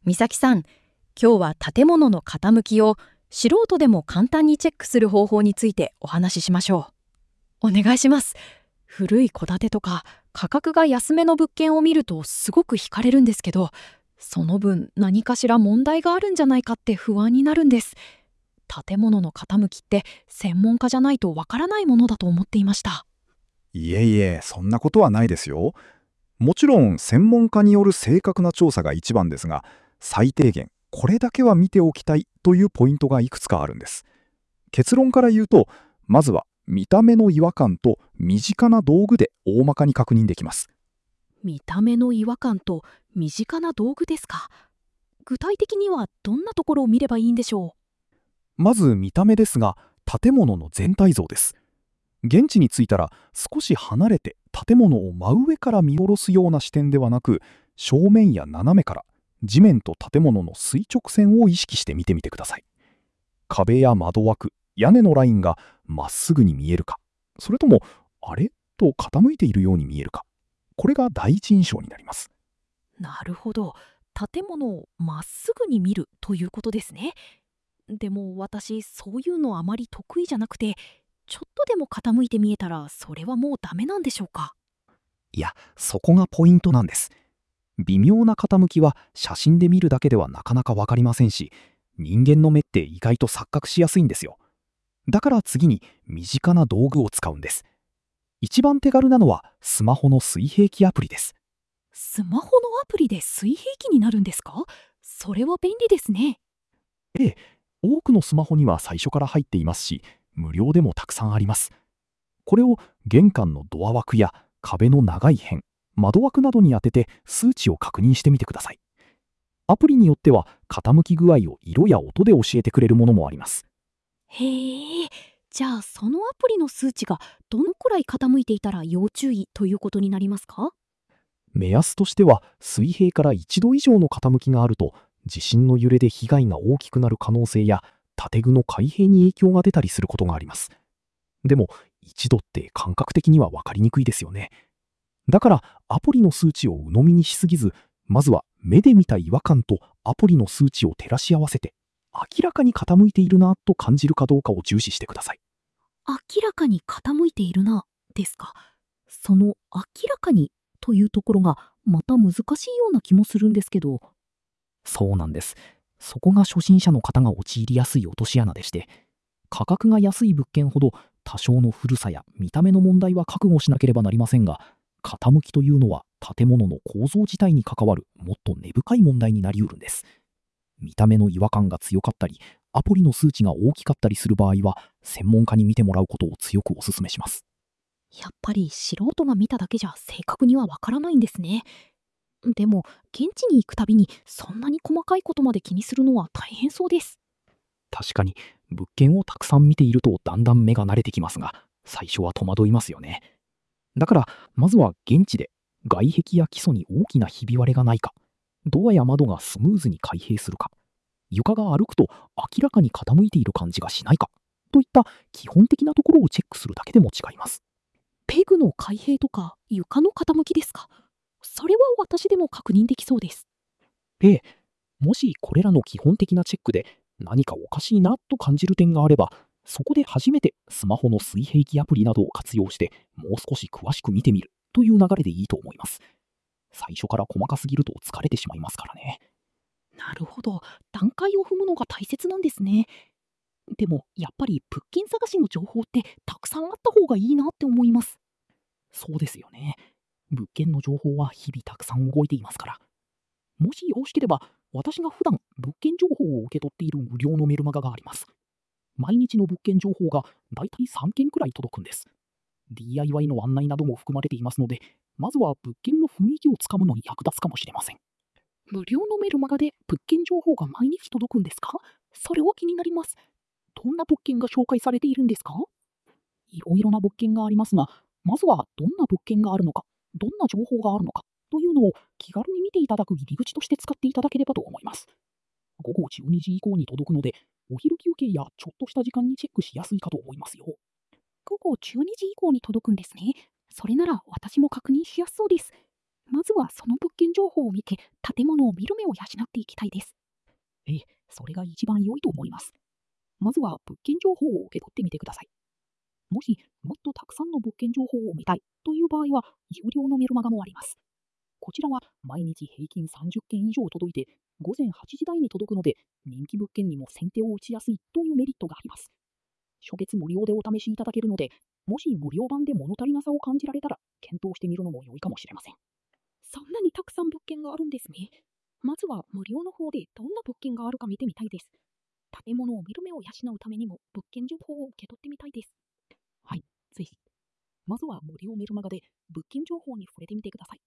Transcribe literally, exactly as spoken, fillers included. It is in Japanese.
美咲さん、今日は建物の傾きを素人でも簡単にチェックする方法についてお話ししましょう。お願いします。古い戸建てとか価格が安めの物件を見るとすごく惹かれるんですけど、その分何かしら問題があるんじゃないかって不安になるんです。建物の傾きって専門家じゃないとわからないものだと思っていました。 いえいえ、そんなことはないですよ。もちろん専門家による正確な調査が一番ですが、最低限これだけは見ておきたいというポイントがいくつかあるんです。結論から言うと、まずは見た目の違和感と身近な道具で大まかに確認できます。 見た目の違和感と身近な道具ですか。具体的にはどんなところを見ればいいんでしょまず見た目ですが、建物の全体像です。現地に着いたら少し離れて建物を真上から見下ろすような視点ではなく、正面や斜めから地面と建物の垂直線を意識して見てみてください。壁や窓枠、屋根のラインがまっすぐに見えるか、それともあれと傾いているように見えるか、これが第一印象になります。 う。なるほど。建物をまっすぐに見るということですね。でも私、そういうのあまり得意じゃなくて、ちょっとでも傾いて見えたらそれはもうダメなんでしょうか。 いや、そこがポイントなんです。微妙な傾きは写真で見るだけではなかなかわかりませんし、人間の目って意外と錯覚しやすいんですよ。だから次に身近な道具を使うんです。一番手軽なのはスマホの水平器アプリです。 スマホのアプリで水平器になるんですか？それは便利ですね。 ええ、多くのスマホには最初から入っていますし、無料でもたくさんあります。これを玄関のドア枠や壁の長い辺、窓枠などに当てて数値を確認してみてください。アプリによっては傾き具合を色や音で教えてくれるものもあります。 へえ。じゃあそのアプリの数値がどのくらい傾いていたら要注意ということになりますか？ 目安としては、水平からいちど以上の傾きがあると、地震の揺れで被害が大きくなる可能性や、建具の開閉に影響が出たりすることがあります。でも、いちどって感覚的には分かりにくいですよね。だから、アプリの数値を鵜呑みにしすぎず、まずは目で見た違和感とアプリの数値を照らし合わせて、明らかに傾いているなと感じるかどうかを重視してください。 明らかに傾いているな、ですか。その明らかにというところがまた難しいような気もするんですけど。 そうなんです。そこが初心者の方が陥りやすい落とし穴でして、価格が安い物件ほど多少の古さや見た目の問題は覚悟しなければなりませんが、傾きというのは建物の構造自体に関わるもっと根深い問題になりうるんです。見た目の違和感が強かったり、アプリの数値が大きかったりする場合は、専門家に見てもらうことを強くお勧めします。 やっぱり素人が見ただけじゃ正確にはわからないんですね。でも現地に行くたびにそんなに細かいことまで気にするのは大変そうです。 確かに、物件をたくさん見ているとだんだん目が慣れてきますが、最初は戸惑いますよね。だから、まずは現地で外壁や基礎に大きなひび割れがないか、ドアや窓がスムーズに開閉するか、床が歩くと明らかに傾いている感じがしないか、といった基本的なところをチェックするだけでも違います。 ペグの開閉とか床の傾きですか？それは私でも確認できそうです。 で、もしこれらの基本的なチェックで何かおかしいなと感じる点があれば、そこで初めてスマホの水平器アプリなどを活用してもう少し詳しく見てみるという流れでいいと思います。最初から細かすぎると疲れてしまいますからね。 なるほど。段階を踏むのが大切なんですね。でもやっぱり物件探しの情報ってたくさんあった方がいいなって思います。 そうですよね。物件の情報は日々たくさん動いていますから。もしよろしければ、私が普段物件情報を受け取っている無料のメルマガがあります。毎日の物件情報がだいたいさんけんくらい届くんです。ディーアイワイ の案内なども含まれていますので、まずは物件の雰囲気をつかむのに役立つかもしれません。 無料のメルマガで物件情報が毎日届くんですか？それは気になります。どんな物件が紹介されているんですか？ いろいろな物件がありますが、まずはどんな物件があるのか、どんな情報があるのかというのを気軽に見ていただく入り口として使っていただければと思います。午後じゅうにじ以降に届くので、お昼休憩やちょっとした時間にチェックしやすいかと思いますよ。 午後じゅうにじ以降に届くんですね。それなら私も確認しやすそうです。 まずはその物件情報を見て、建物を見る目を養っていきたいです。ええ、それが一番良いと思います。まずは物件情報を受け取ってみてください。もし、もっとたくさんの物件情報を見たいという場合は、有料のメルマガもあります。こちらは毎日平均さんじゅっけん以上届いて、午前はちじ台に届くので、人気物件にも先手を打ちやすいというメリットがあります。初月無料でお試しいただけるので、もし無料版で物足りなさを感じられたら、検討してみるのも良いかもしれません。そんなにたくさん物件があるんですね。まずは無料の方でどんな物件があるか見てみたいです。建物を見る目を養うためにも物件情報を受け取ってみたいです。はい、ぜひ。まずは無料メルマガで物件情報に触れてみてください。